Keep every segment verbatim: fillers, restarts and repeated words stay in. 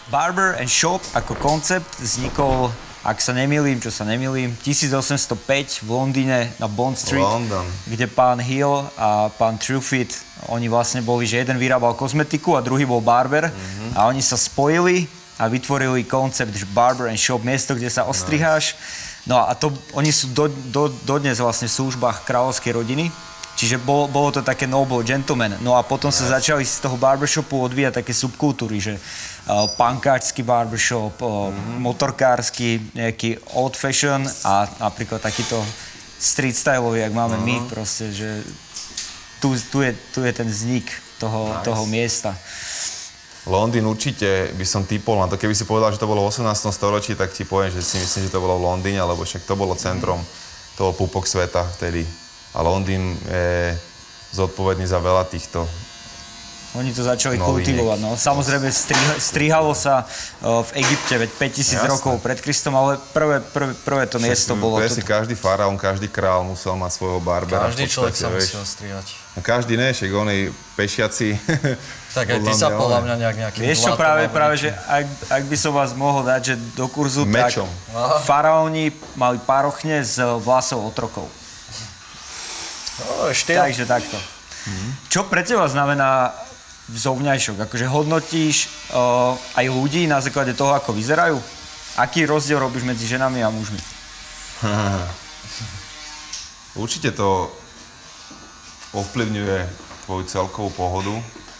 Barber and Shop ako koncept vznikol, ak sa nemýlim, čo sa nemýlim, tisícosemstopäť v Londýne na Bond Street, London. Kde pán Hill a pán Truefitt, oni vlastne boli, že jeden vyrábal kozmetiku a druhý bol barber mm-hmm. a oni sa spojili a vytvorili koncept Barber and Shop, miesto, kde sa ostriháš. No a to, oni sú do, do, dodnes vlastne v službách kráľovskej rodiny. Čiže bol, bolo to také noble gentleman. No a potom sa začali z toho barbershopu odvíjať také subkultúry, že uh, punkáčsky barbershop, uh, mm-hmm. motorkársky, nejaký old fashion a napríklad takýto street styleový, jak máme uh-huh. my proste, že tu, tu, je, tu je ten vznik toho, nice. toho miesta. Londýn určite by som typol na to. Keby si povedal, že to bolo v osemnástom storočí, tak ti poviem, že si myslím, že to bolo v Londýne, lebo však to bolo centrom, to bol pupok sveta vtedy. A Londýn je zodpovedný za veľa týchto Oni to začali kultivovať, no. Samozrejme, striha, strihalo sa uh, v Egypte, veď päťtisíc rokov pred Kristom, ale prvé, prvé, prvé to miesto Však, bolo... Presne, to... každý faraón, každý král musel mať svojho barbera. Každý človek sa musel strihať. No každý ne, však onej pešiaci... Tak aj ty sa podľa mňa nejak nejakým Vieš čo, práve, práve, že ak, ak by som vás mohol dať, že do kurzu, Mečom. tak faraóni mali párochne z vlasov otrokov. No, štýl. Takže takto. Hmm. Čo pre teba znamená zovňajšok? Akože hodnotíš uh, aj ľudí na základe toho, ako vyzerajú? Aký rozdiel robíš medzi ženami a mužmi? Určite to ovplyvňuje tvoju celkovú pohodu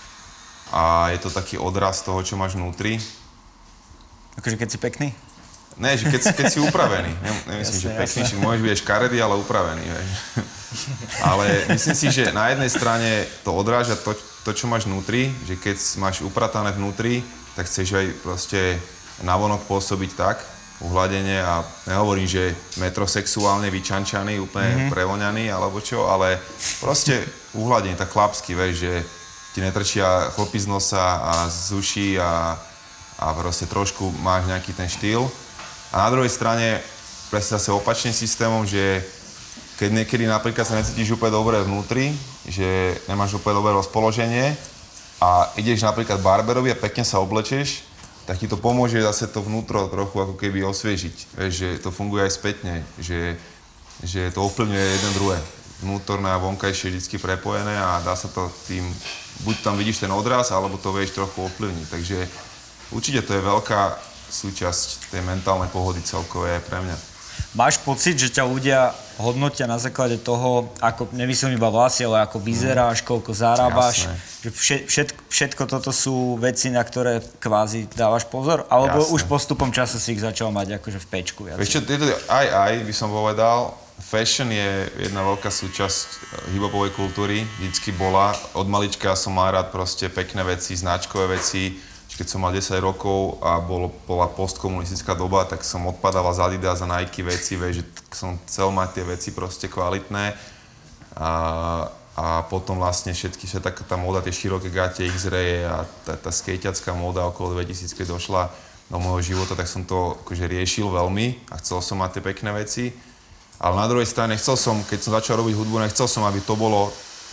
a je to taký odraz toho, čo máš vnútri. Akože keď si pekný? Ne, že keď, keď si upravený. Nemyslím, jasne, že pekný, že môžeš byť škaredý, ale upravený. Vieš. Ale myslím si, že na jednej strane to odráža to, to, čo máš vnútri, že keď máš upratané vnútri, tak chceš aj proste navonok pôsobiť tak, uhladenie a nehovorím, že metrosexuálne vyčančaný, úplne mm-hmm. prevoňaný alebo čo, ale proste uhladenie, tak chlapský, vieš, že ti netrčia chlpy z nosa a z uší a, a proste trošku máš nejaký ten štýl. A na druhej strane presne zase opačným systémom, že keď niekedy napríklad sa necítiš úplne dobre vnútri, že nemáš úplne dobré rozpoloženie a ideš napríklad barberovi a pekne sa oblečeš, tak ti to pomôže zase to vnútro trochu ako keby osviežiť. Vieš, že to funguje aj spätne, že, že to ovplyvňuje jeden druhé. Vnútorné a vonkajšie je vždy prepojené a dá sa to tým, buď tam vidíš ten odraz, alebo to vieš trochu ovplyvniť. Takže určite to je veľká súčasť tej mentálnej pohody celkovej aj pre mňa. Máš pocit, že ťa ľudia hodnotia na základe toho, ako, nemyslím iba vlasy, ale ako vyzeráš, koľko zarábaš? Že všetko, všetko toto sú veci, na ktoré kvázi dávaš pozor? Alebo Jasné. Už postupom času si ich začal mať akože v pečku? Vieš čo, aj, aj by som povedal, fashion je jedna veľká súčasť hip-hopovej kultúry, vždycky bola. Od malička som mal rád proste pekné veci, značkové veci. Keď som mal desať rokov a bol, bola postkomunistická doba, tak som odpadával z Adidas a Nike veci, vieš, že som chcel mať tie veci proste kvalitné. A, a potom vlastne všetky, všetká tá móda, tie široké gate, X-raye a tá, tá skejťacká móda okolo dvetisíc, keď došla do môjho života, tak som to akože riešil veľmi a chcel som mať tie pekné veci. Ale na druhej strane nechcel som, keď som začal robiť hudbu, nechcel som, aby to bolo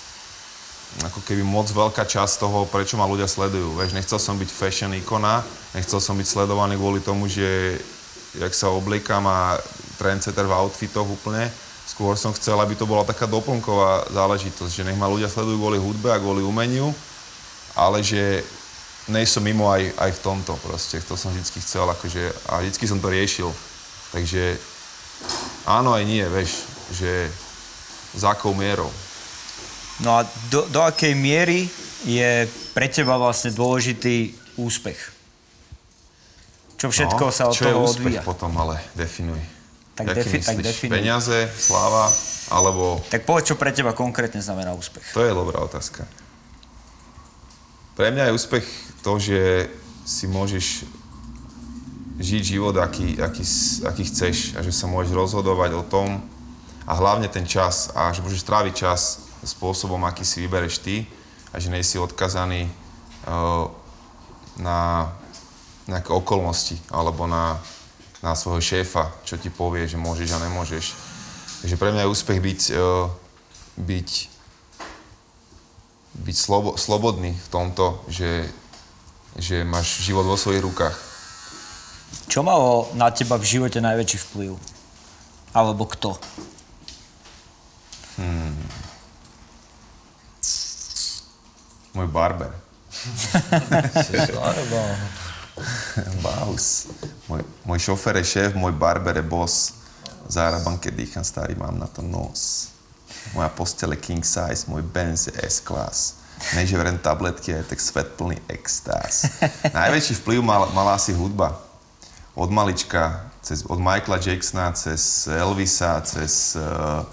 ako keby moc veľká časť toho, prečo ma ľudia sledujú. Vieš, nechcel som byť fashion ikona, nechcel som byť sledovaný kvôli tomu, že jak sa obliekam a trendsetter v outfitoch úplne. Skôr som chcel, aby to bola taká doplnková záležitosť, že nech ma ľudia sledujú kvôli hudbe a kvôli umeniu, ale že nejsom mimo aj, aj v tomto proste. To som vždycky chcel akože, a vždycky som to riešil. Takže áno aj nie, vieš, že za akou mierou. No a do, do akej miery je pre teba vlastne dôležitý úspech? Čo všetko no, sa od toho odvíja? Čo je úspech potom, ale definuj. Tak, defi- tak definuj. Peniaze, sláva, alebo... Tak povedz, čo pre teba konkrétne znamená úspech. To je dobrá otázka. Pre mňa je úspech to, že si môžeš žiť život, aký, aký, aký chceš a že sa môžeš rozhodovať o tom a hlavne ten čas a že môžeš stráviť čas spôsobom, aký si vybereš ty a že nejsi odkazaný uh, na nejaké okolnosti alebo na, na svojho šéfa, čo ti povie, že môžeš a nemôžeš. Takže pre mňa je úspech byť, uh, byť, byť slobo, slobodný v tomto, že že máš život vo svojich rukách. Čo malo na teba v živote najväčší vplyv? Alebo kto? Hmm. Môj barber. Baus. Môj, môj šofér je šéf, môj barber je boss. Zároveň, keď dýcham, starý, mám na to nos. Moja postele king size, môj Benz je S-class. Nežerem tabletky, je tak svet plný extáz. Najväčší vplyv mal, mala asi hudba. Od malička, cez, od Michaela Jacksona, cez Elvisa, cez uh,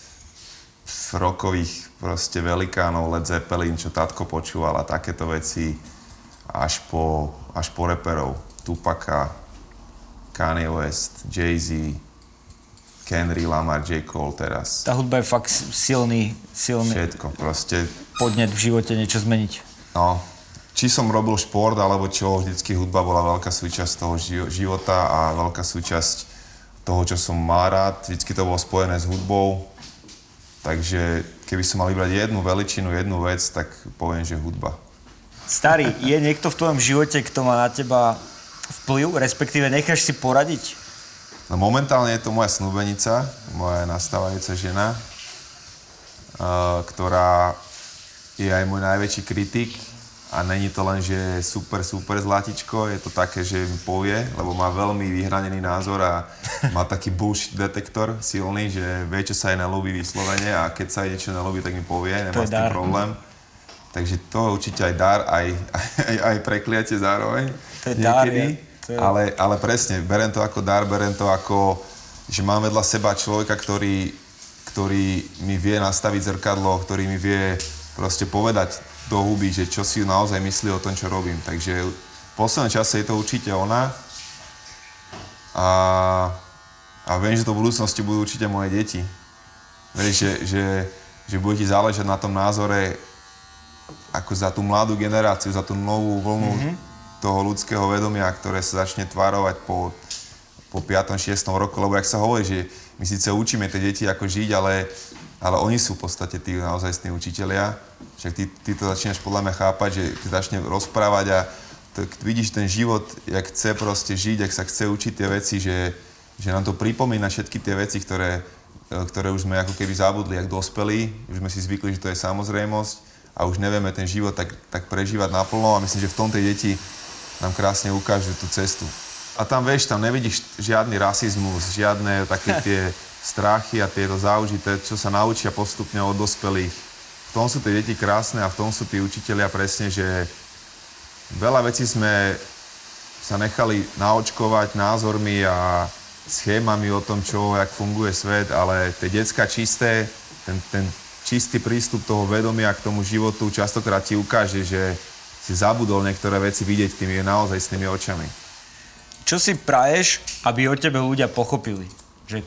rockových proste velikánov, Led Zeppelin, čo tatko počúval a takéto veci, až po, až po reperov. Tupaka, Kanye West, Jay-Z, Kendrick Lamar, J. Cole teraz. Tá hudba je fakt silný, silný Všetko, proste. podnet v živote niečo zmeniť. No, či som robil šport, alebo čo, vždycky hudba bola veľká súčasť toho života a veľká súčasť toho, čo som mal rád. Vždycky to bolo spojené s hudbou. Takže keby som mal vybrať jednu veličinu, jednu vec, tak poviem, že hudba. Starý, je niekto v tvojom živote, kto má na teba vplyv, respektíve necháš si poradiť? No momentálne je to moja snúbenica, moja nastávajúca žena, uh, ktorá je aj môj najväčší kritik a není to len, že je super, super zlatičko, je to také, že mi povie, lebo má veľmi vyhranený názor a má taký bullshit detektor silný, že vie, čo sa jej nelúbi vyslovene a keď sa jej niečo nelúbi, tak mi povie, nemá s tým problém. Takže to je určite aj dar, aj, aj, aj prekliatie zároveň. To je dar, ja. Je... Ale, ale presne, berem to ako dar, berem to ako, že mám vedľa seba človeka, ktorý, ktorý mi vie nastaviť zrkadlo, ktorý mi vie proste povedať do huby, že čo si naozaj myslí o tom, čo robím. Takže v poslednom čase je to určite ona. A, a viem, že to v budúcnosti budú určite moje deti. Vieš, že, že, že bude ti záležať na tom názore ako za tú mladú generáciu, za tú novú vlnu mm-hmm. toho ľudského vedomia, ktoré sa začne tvárovať po, po piatom šiestom roku, lebo jak sa hovorí, že my síce učíme tie deti ako žiť, ale, ale oni sú v podstate tí naozajstní učitelia. Však ty, ty to začínaš podľa mňa chápať, že ty začne rozprávať a to, vidíš ten život, jak chce proste žiť, jak sa chce učiť tie veci, že, že nám to pripomína všetky tie veci, ktoré, ktoré už sme ako keby zabudli, jak dospelí, už sme si zvykli, že to je samozrejmosť a už nevieme ten život tak, tak prežívať naplno a myslím, že v tom tie deti nám krásne ukážu tú cestu. A tam vieš, tam nevidíš žiadny rasizmus, žiadne také tie strachy a tieto záužité, čo sa naučia postupne od dospelých. V tom sú tie deti krásne a v tom sú tí učitelia presne, že veľa vecí sme sa nechali naočkovať názormi a schémami o tom, čo, jak funguje svet, ale tie decká čisté, ten, ten čistý prístup toho vedomia k tomu životu častokrát ti ukáže, že si zabudol niektoré veci vidieť tými naozaj s tými očami. Čo si praješ, aby o tebe ľudia pochopili? Že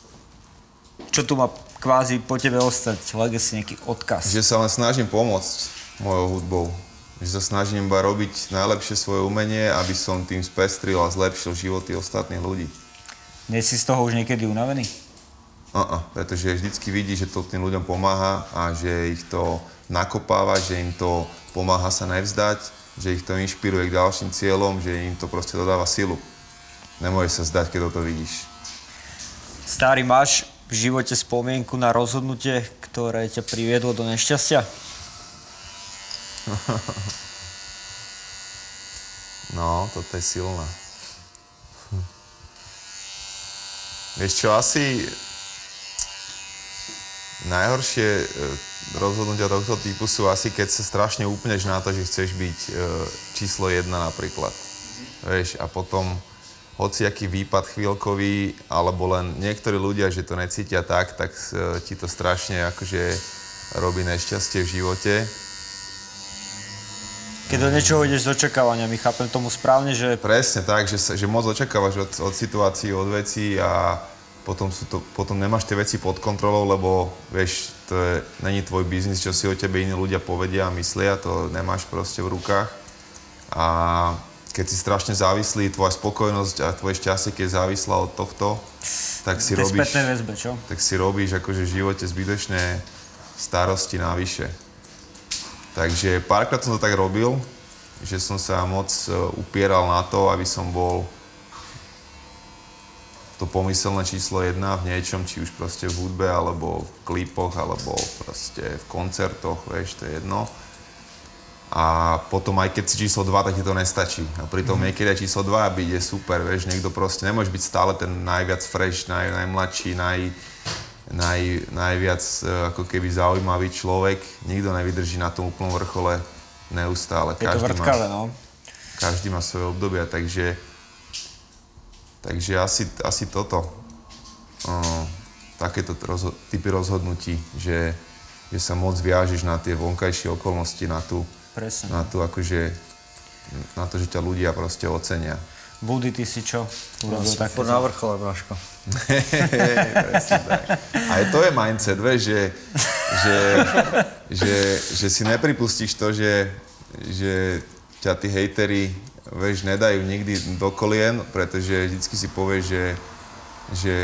čo tu má kvázi po tebe ostať? Legacy, nejaký odkaz? Že sa len snažím pomôcť mojou hudbou. Že sa snažím iba robiť najlepšie svoje umenie, aby som tým spestril a zlepšil životy ostatných ľudí. Nie si z toho už niekedy unavený? Uh-uh, pretože vždycky vidí, že to tým ľuďom pomáha a že ich to nakopáva, že im to pomáha sa nevzdať, že ich to inšpiruje k ďalším cieľom, že im to proste dodáva silu. Nemôžeš sa zdať, keď toto vidíš. Starý, máš v živote spomienku na rozhodnutie, ktoré ťa priviedlo do nešťastia? No, toto je silné. Hm. Vieš čo, asi najhoršie rozhodnutia tohto typu sú asi, keď sa strašne upneš na to, že chceš byť e, číslo jedna napríklad. Vieš, a potom hociaký výpad chvíľkový, alebo len niektorí ľudia, že to necítia tak, tak e, ti to strašne akože robí nešťastie v živote. Keď do niečoho ideš s očakávaniami, chápem tomu správne, že... Presne tak, že, že moc očakávaš od, od situácií, od vecí a potom, sú to, potom nemáš tie veci pod kontrolou, lebo vieš, to je, není tvoj biznis, čo si o tebe iní ľudia povedia a myslia, to nemáš proste v rukách. A keď si strašne závislý, tvoja spokojnosť a tvoje šťastie, keď je závislá od tohto, tak si robíš... Spätné väzbe, čo? Tak si robíš akože v živote zbytočné starosti navyše. Takže párkrát som to tak robil, že som sa moc upieral na to, aby som bol to pomyselné číslo jedna v niečom, či už proste v hudbe, alebo v klipoch, alebo proste v koncertoch, vieš, to je jedno. A potom aj keď si číslo dva, tak ti to nestačí. A pritom mm. niekedy aj číslo dva byť je super, vieš, niekto proste, nemôže byť stále ten najviac fresh, naj, najmladší, naj, naj, najviac ako keby zaujímavý človek. Nikto nevydrží na tom úplnom vrchole neustále. Je to vrtkavé, no. Každý má svoje obdobia, takže Takže asi, asi toto, uh, takéto rozho- typy rozhodnutí, že, že sa moc viažeš na tie vonkajšie okolnosti, na tú, na tú akože, na to, že ťa ľudia proste ocenia. Budy, ty si čo? Ja som furt na vrchole, Braško. Aj to je mindset, vieš, že, že, že, že si nepripustíš to, že, že ťa tí hejteri vieš, nedajú nikdy do kolien, pretože vždycky si povieš, že, že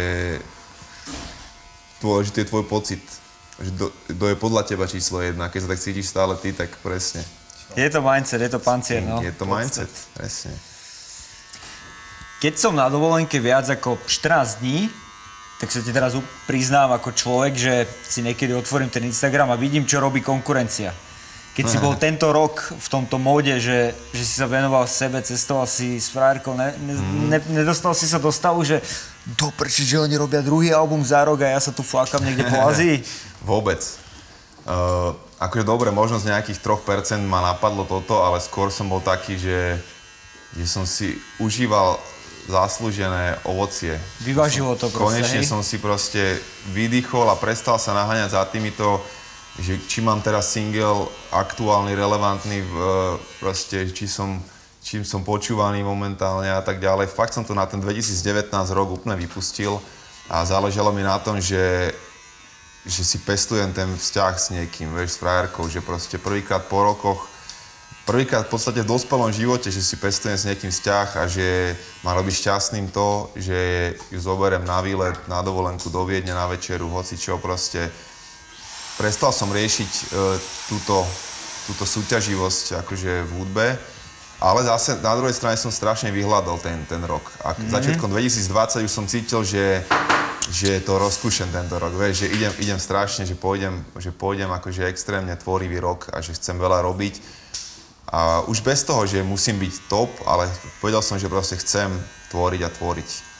dôležitý je tvoj pocit. Že to, to je podľa teba číslo jedna. Keď sa tak cítiš stále ty, tak presne. Je to mindset, je to pancier, no. Je to mindset, presne. Keď som na dovolenke viac ako štrnásť dní, tak sa ti teraz priznám ako človek, že si niekedy otvorím ten Instagram a vidím, čo robí konkurencia. Keď si bol tento rok v tomto móde, že, že si sa venoval sebe, cestoval si s frajerkou, ne, ne, ne, nedostal si sa do stavu, že do prči, že oni robia druhý album za rok a ja sa tu flákam niekde po Ázii? Vôbec. Uh, akože dobre, možno z nejakých tri percent ma napadlo toto, ale skôr som bol taký, že, že som si užíval zaslúžené ovocie. Vyvážilo to proste, konečne hej? som si proste vydýchol a prestal sa naháňať za týmito, že či mám teraz single aktuálny, relevantný, v, proste, či som, čím som počúvaný momentálne a tak ďalej. Fakt som to na ten dvetisícdevätnásť rok úplne vypustil a záležalo mi na tom, že, že si pestujem ten vzťah s niekým, vieš, s frajerkou, že proste prvýkrát po rokoch, prvýkrát v podstate v dospelom živote, že si pestujem s niekým vzťah a že ma robí šťastným to, že ju zoberiem na výlet, na dovolenku do Viedne, na večeru, hocičo proste. Prestal som riešiť e, túto, túto súťaživosť akože v hudbe, ale zase na druhej strane som strašne vyhľadol ten, ten rok. A mm-hmm. začiatkom dvetisícdvadsať už som cítil, že, že to rozkúšem tento rok, vieš, že idem, idem strašne, že pôjdem, že pôjdem akože extrémne tvorivý rok a že chcem veľa robiť. A už bez toho, že musím byť top, ale povedal som, že proste chcem tvoriť a tvoriť.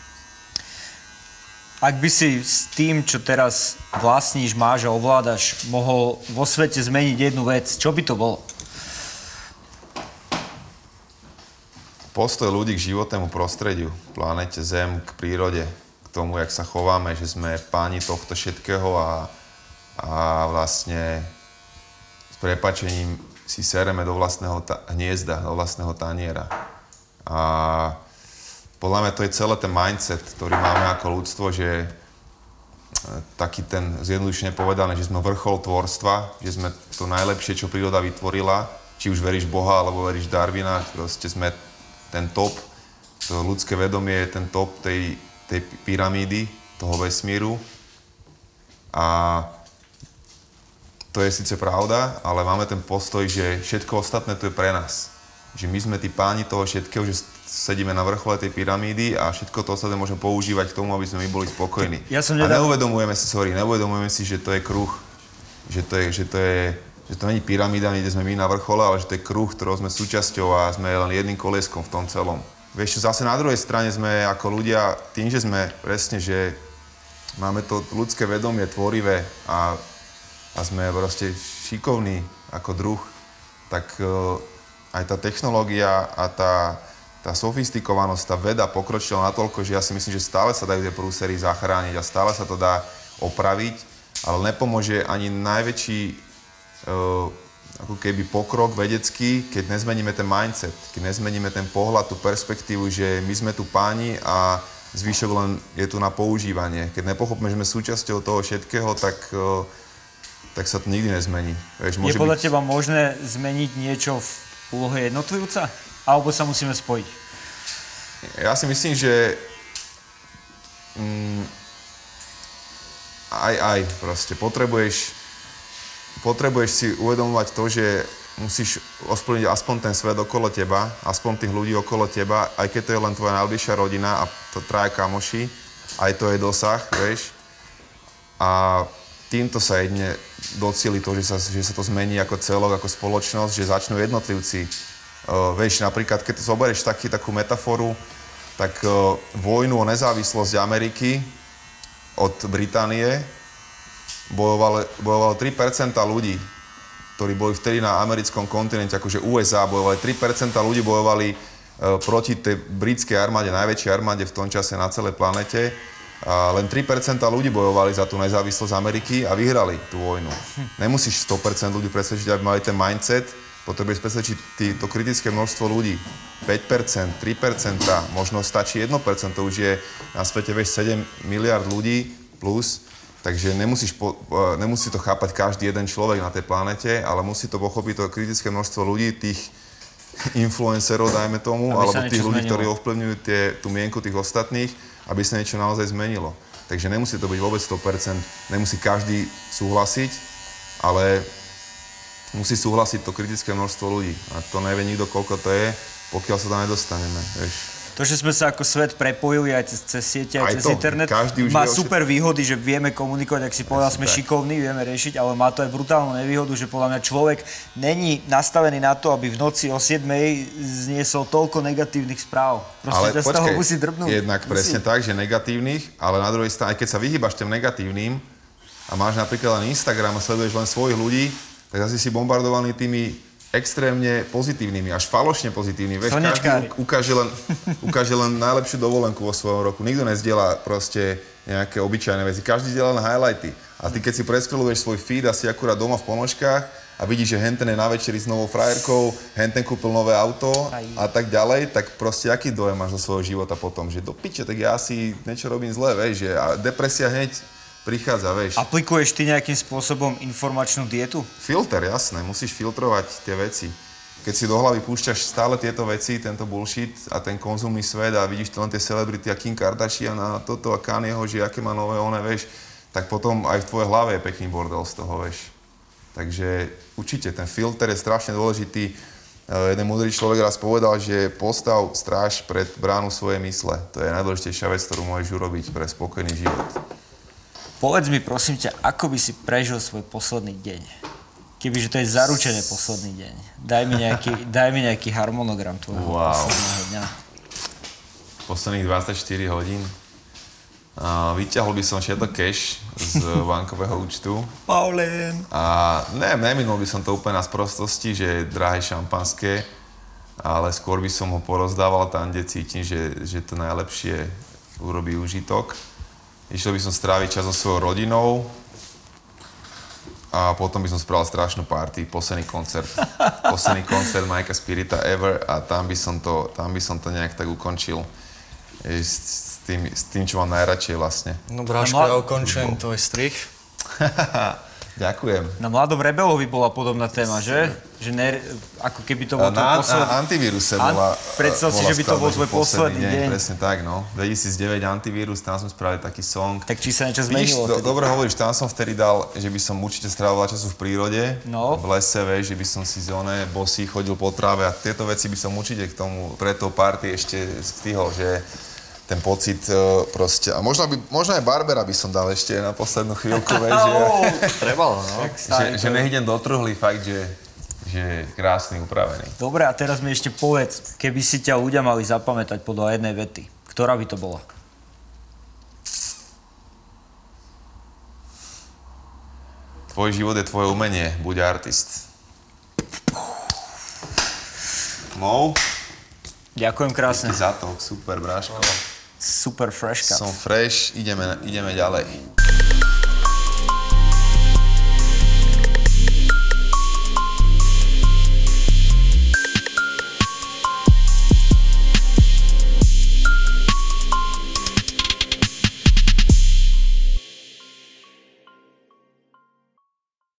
Ak by si s tým, čo teraz vlastníš, máš a ovládaš, mohol vo svete zmeniť jednu vec, čo by to bolo? Postoj ľudí k životnému prostrediu, planete Zem, k prírode, k tomu, jak sa chováme, že sme páni tohto všetkého a, a vlastne s prepáčením si sereme do vlastného ta- hniezda, do vlastného taniera. A podľa mňa to je celé ten mindset, ktorý máme ako ľudstvo, že taký ten zjednodušene povedané, že sme vrchol tvorstva, že sme to najlepšie, čo príroda vytvorila, či už veríš Boha, alebo veríš Darwina, proste sme ten top, to ľudské vedomie je ten top tej, tej pyramídy, toho vesmíru. A to je síce pravda, ale máme ten postoj, že všetko ostatné to je pre nás. Že my sme tí páni toho všetkého, že sedíme na vrchole tej pyramídy a všetko to ostatné môžeme používať k tomu, aby sme my boli spokojní. Ja som nedá... A nedá... neuvedomujeme si, sorry, neuvedomujeme si, že to je kruh. Že to je, že to je, že to není pyramída, kde sme my na vrchole, ale že to je kruh, ktorého sme súčasťou a sme len jedným kolieskom v tom celom. Vieš čo, zase na druhej strane sme ako ľudia, tým, že sme presne, že máme to ľudské vedomie tvorivé a, a sme proste šikovní ako druh, tak uh, aj tá technológia a tá tá sofistikovanosť, tá veda pokročila natoľko, že ja si myslím, že stále sa dajú tie prúsery zachrániť a stále sa to dá opraviť, ale nepomôže ani najväčší uh, ako keby pokrok vedecký, keď nezmeníme ten mindset, keď nezmeníme ten pohľad, tú perspektívu, že my sme tu páni a zvyšok len je tu na používanie. Keď nepochopíme, že sme súčasťou toho všetkého, tak, uh, tak sa to nikdy nezmení. Vieš, je podľa byť... teba možné zmeniť niečo v úlohe jednotlivca? Alebo sa musíme spojiť? Ja si myslím, že mm, aj, aj proste potrebuješ, potrebuješ si uvedomovať to, že musíš osplniť aspoň ten svet okolo teba, aspoň tých ľudí okolo teba, aj keď to je len tvoja najbližšia rodina a to traja kamoši, aj to je dosah, vieš. A týmto sa jedne docieli to, že sa, že sa to zmení ako celok, ako spoločnosť, že začnú jednotlivci. Uh, vieš, napríklad, keď to zoberieš taký, takú metaforu, tak uh, vojnu o nezávislosť Ameriky od Británie bojovalo, bojovalo tri percentá ľudí, ktorí boli vtedy na americkom kontinente, akože ú es á bojovali, tri percentá ľudí bojovali uh, proti tej britskej armáde, najväčšej armáde v tom čase na celej planete. A len tri percentá ľudí bojovali za tú nezávislosť Ameriky a vyhrali tú vojnu. Nemusíš sto percent ľudí presvedčiť, aby mali ten mindset, potrebuješ presvedčiť tý, to kritické množstvo ľudí. päť percent, tri percentá, možno stačí jedno percento, to už je na svete vieš sedem miliárd ľudí plus. Takže nemusíš po, nemusí to chápať každý jeden človek na tej planete, ale musí to pochopiť to kritické množstvo ľudí, tých influencerov, dajme tomu, aby alebo tých ľudí, zmenilo. Ktorí ovplyvňujú tie, tú mienku tých ostatných, aby sa niečo naozaj zmenilo. Takže nemusí to byť vôbec sto percent, nemusí každý súhlasiť, ale musí súhlasiť to kritické množstvo ľudí. A to nevie nikto, koľko to je, pokiaľ sa tam nedostaneme, vieš. To, že sme sa ako svet prepojili aj cez, cez siete, aj, aj cez to, internet, má super výhody, že vieme komunikovať, ak si povedal, sme šikovní, vieme riešiť, ale má to aj brutálnu nevýhodu, že podľa mňa človek není nastavený na to, aby v noci o siedmej zniesol toľko negatívnych správ. Proste ťa z toho musí drbnúť. Jednak presne musí. Tak, že negatívnych, ale na druhej strane, aj keď sa vyhýbaš tým negatívnym a máš napríklad len Instagram a sleduješ len svojich ľudí, tak asi si bombardovaný tými extrémne pozitívnymi, až falošne pozitívnymi. Vieš, každý ukáže len, ukáže len najlepšiu dovolenku vo svojom roku. Nikto nezdieľa proste nejaké obyčajné veci. Každý zdieľa len highlighty. A ty, keď si preskroluješ svoj feed a si akurát doma v ponožkách a vidíš, že henten je na večeri s novou frajerkou, henten kúpil nové auto a tak ďalej, tak proste aký dojem máš zo svojho života potom? Že do piče, tak ja asi niečo robím zle, vieš, že a depresia hneď prichádza, vieš. Aplikuješ ty nejakým spôsobom informačnú dietu? Filter, jasné, musíš filtrovať tie veci. Keď si do hlavy púšťaš stále tieto veci, tento bullshit a ten konzumný svet a vidíš len tie celebrity a Kim Kardashian a toto a Kanyeho, že aké má nové one, vieš, tak potom aj v tvojej hlave je pekný bordel z toho, vieš. Takže určite, ten filter je strašne dôležitý. Jeden múdry človek raz povedal, že postav stráž pred bránu svojej mysle. To je najdôležitejšia vec, ktorú môžeš urobiť pre spokojný život. Povedz mi, prosím ťa, ako by si prežil svoj posledný deň? Kebyže to je zaručené posledný deň. Daj mi nejaký, daj mi nejaký harmonogram tvojho wow. posledného dňa. Posledných dvadsaťštyri hodín. Uh, vyťahol by som všetko cash z bankového účtu. Paulén! A ne, neminul by som to úplne na sprostosti, že je drahé šampanské, ale skôr by som ho porozdával tam, kde cítim, že, že to najlepšie urobí užitok. Išiel by som stráviť čas so svojou rodinou a potom by som spravil strašnú party, posledný koncert. Posledný koncert Majka Spirita ever a tam by som to, tam by som to nejak tak ukončil. S, s, tým, s tým, čo mám najradšej vlastne. No Bráško, ja ukončujem tvoj strich. Ďakujem. Na Mladom rebelovi bola podobná téma, že? Že ne, ako keby to bol tvoj na, posledný... Na antivíruse bola... Predstav si, že by to bol tvoj posledný deň. deň. Presne tak, no. dvetisícdeväť antivírus, tam sme spravili taký song. Tak či sa niečo zmenilo? Vidíš, do, dobre hovoríš, tam som vtedy dal, že by som určite strávil času v prírode, no. v lese, vieš, že by som si zóne bosý chodil po tráve a tieto veci by som určite k tomu, pre tou party ešte stihol, že ten pocit proste, a možno, by, možno aj Barbera by som dal ešte na poslednú chvíľku, vieš, že... Trebalo, no. že, že nejdem do truhly, fakt, že, že je krásny, upravený. Dobre, a teraz mi ešte povedz, keby si ťa ľudia mali zapamätať podľa jednej vety, ktorá by to bola? Tvoj život je tvoje umenie, buď artist. Mou? Ďakujem krásne. Díky za to, super, Bráško. Super fresh cut. Som fresh, ideme, ideme ďalej.